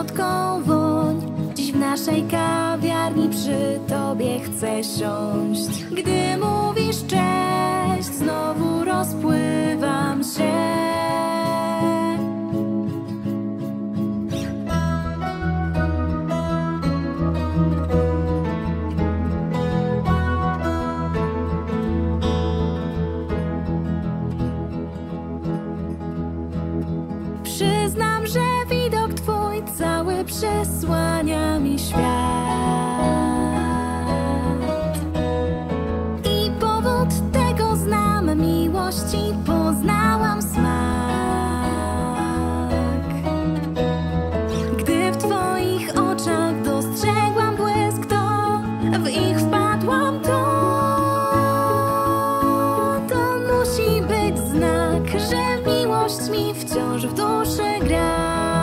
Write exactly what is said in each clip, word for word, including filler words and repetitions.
słodką woń. Dziś w naszej kawiarni przy tobie chcę siąść. Gdy mówisz cześć, znowu rozpływam się. Przyznam, że widok twój cały przysłania mi świat. I powód tego znam, miłości poznałam smak. Gdy w twoich oczach dostrzegłam błysk, to w ich wpadłam, to To musi być znak, że miłość mi wciąż w duszy gra.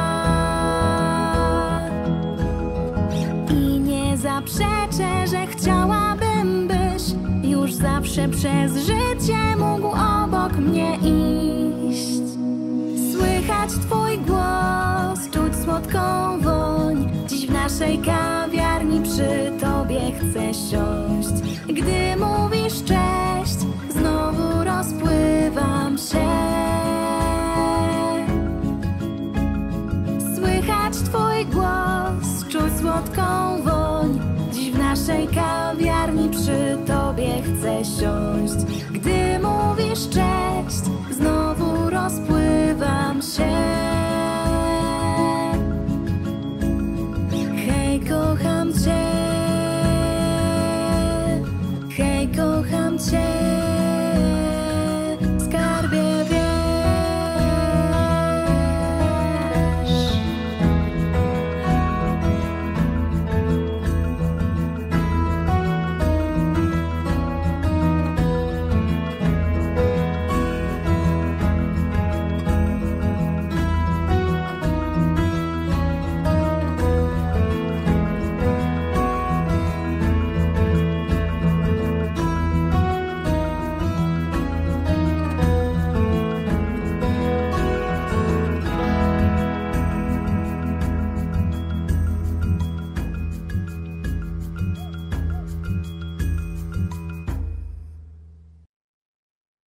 I nie zaprzeczę, że chciałabym, byś już zawsze przez życie mógł obok mnie iść. Słychać twój głos, czuć słodką woń. Dziś w naszej kawiarni przy tobie chcę siąść. Gdy mówisz cześć, znowu rozpływam się. Słychać twój głos, czuć słodką woń. Dziś w naszej kawiarni przy tobie chcę siąść. Gdy mówisz cześć, znowu rozpływam się.